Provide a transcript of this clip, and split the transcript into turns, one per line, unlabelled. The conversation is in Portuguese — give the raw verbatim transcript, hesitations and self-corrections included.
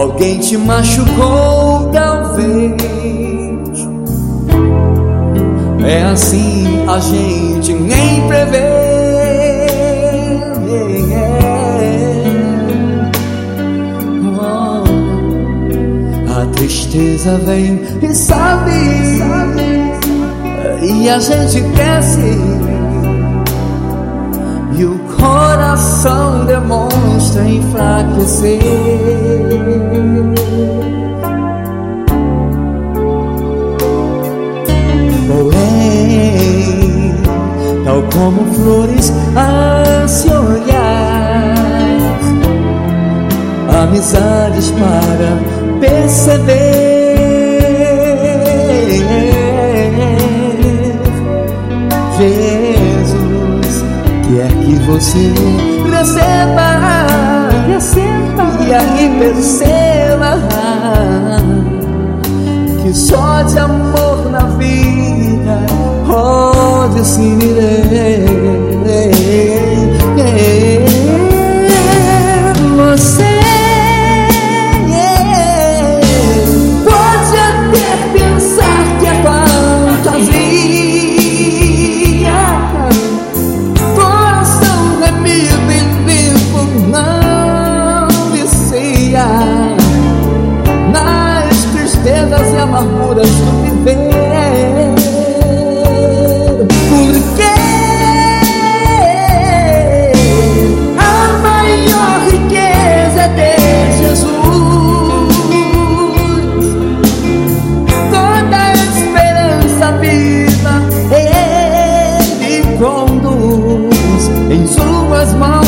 Alguém te machucou, talvez. É assim, a gente nem prevê. Oh, a tristeza vem e sabe, e a gente cresce, e o coração demonstra enfraquecer. Porém, tal como flores a se olhar, amizades para perceber, Jesus quer que você receba, receba e aí perceba que só de amor na vida pode se viver. Você pode até pensar que é fantasia, coração remido e limpo não vicia nas tristezas e amarguras do viver. Porque a maior riqueza é ter Jesus. Toda a esperança viva Ele conduz em suas mãos.